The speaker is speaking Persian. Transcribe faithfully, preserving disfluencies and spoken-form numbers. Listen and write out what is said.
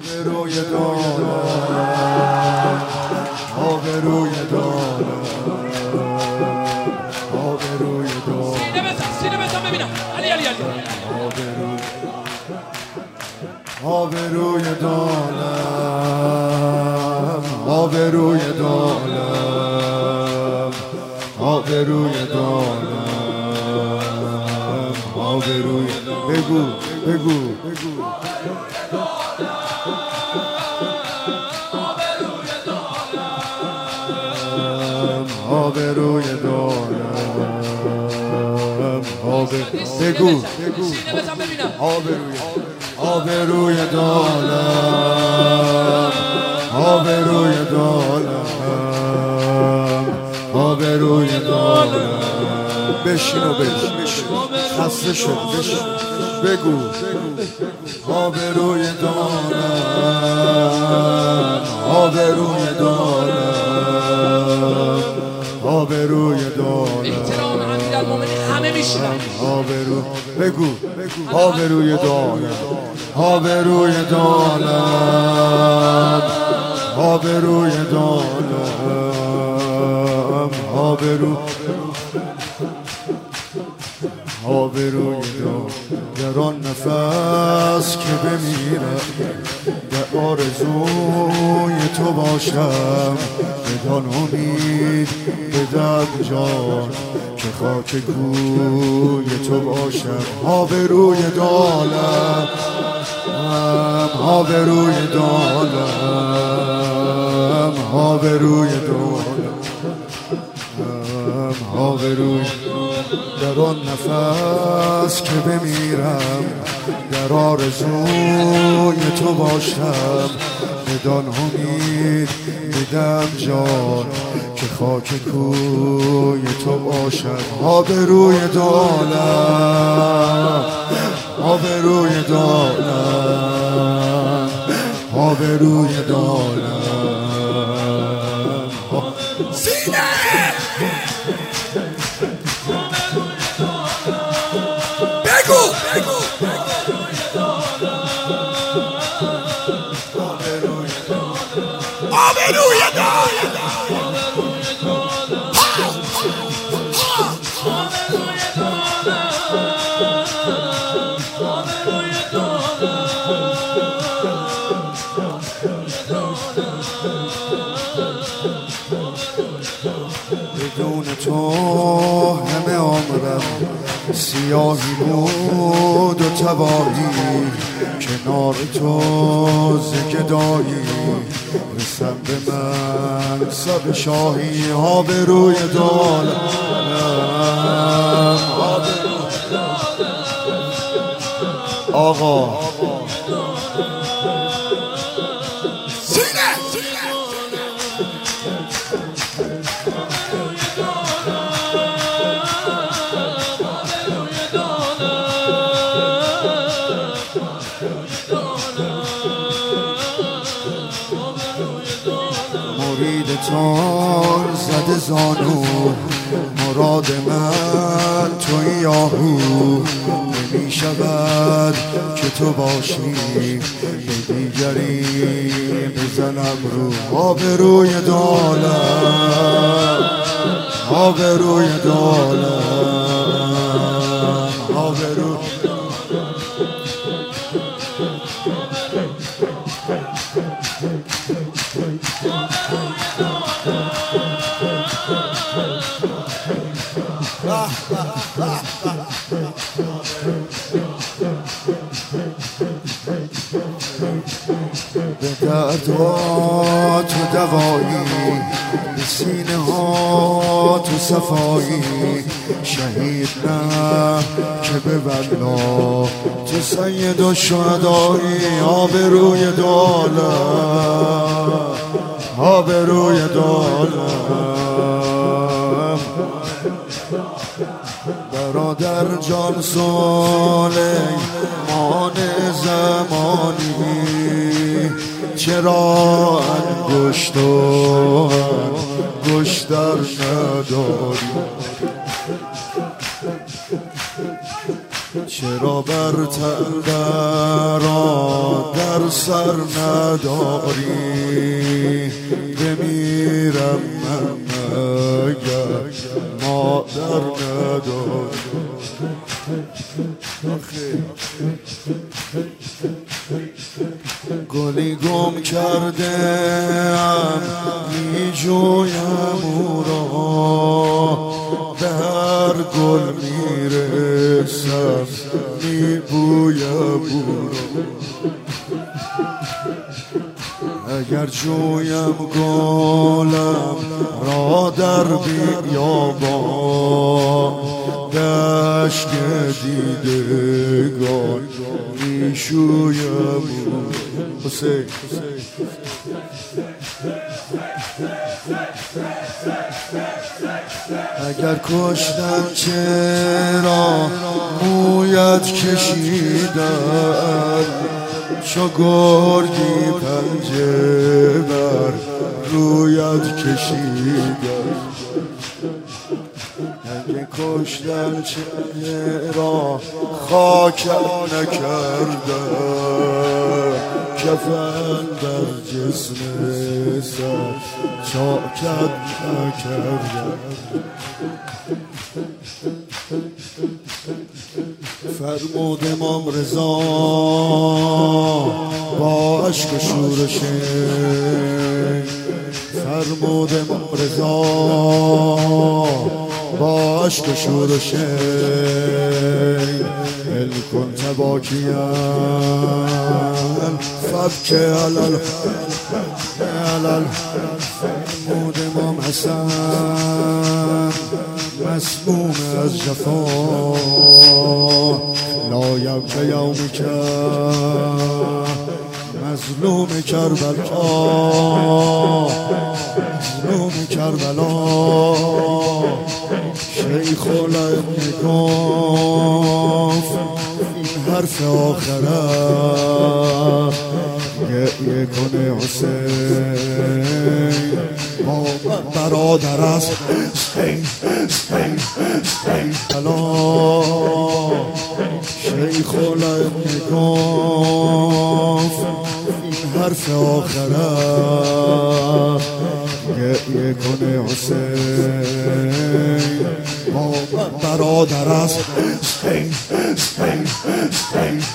آبروی دارم، آبروی دارم، آبروی دارم. سینه بزن، سینه بزن ببینم. علی علی علی. آبروی دارم، آبروی دارم، آبروی دارم، آبروی. بگو بگو بگو. آبروی دارم، بگو بگو. آبروی آبروی دارم، آبروی دارم، آبروی دارم. بشین و بشین، خسته شد بشین. بگو آبروی دارم، آبروی دارم، آبروی دارم. احترام امیرالمومنین همه میشنن. آبرو بگو آبروی دارم، آبروی دارم، آبروی دارم، آبرو آبروی دارم. در آن نفس که بمیرم در آرزوی تو باشم، بدان امید بدم جان که خاک کوی تو باشم. آبروی دارم، آبروی دارم، آبروی دارم، آبروی. در آن نفس که بمیرم در آرزوی تو باشم، بدان امید بدم جان که خاک کوی تو باشم. آبروی دارم، آبروی دارم، آبروی دارم. سینه بگو بگو. آبروی دارم. بدون تو همه عمرم سیاهی بود و تباهی، کنار تو زگدایی رسم به منصب شاهی. آبروی دارم، آقا مرید تو زده زانو، مراد من توی یاهو. نمی شود که تو باشی به دیگری بزنم رو. آبروی دارم، آبروی دارم، آبروی. به دردها تو دوایی، به سینه ها تو صفایی. شهید نه که به بلا تو سید و شهدایی. آبروی دارم، آبروی دارم. برادر جان سلیمان زمانی، چرا انگشت و انگشتر نداری؟ چرا بر تندرا در سر نداری؟ بمیرم من مگر مادر نداری؟ گلی گم کردم می جویم او را، به هر گل می رسم می بویم او را. اگر جویم گلم را در بیابان، دشت دیدگان می شویم حسین. اگر کشتم چرا مویت کشیدم، چو گرگی پنجه بر رویت کشیدم. اگه کشتم چرا خاکم نکردم، کفن در جسم سر چاکت نکردم. فرمود امام رضا با عشق و شورش، فرمود امام رضا با عشق و شورش، ال کنت باکیا فبک علل علل. فرمود امام حسن مسموم از جفا، لا یبک یومک مظلوم کربلا، مظلوم کربلا. شیخ العلم گفت این حرف آخره، گریه کنه حسین با برادر است حسین حسین حسین. شیخ العلم گفت این حرف آخره، گریه کنه حسین با برادر است حسین حسین حسین.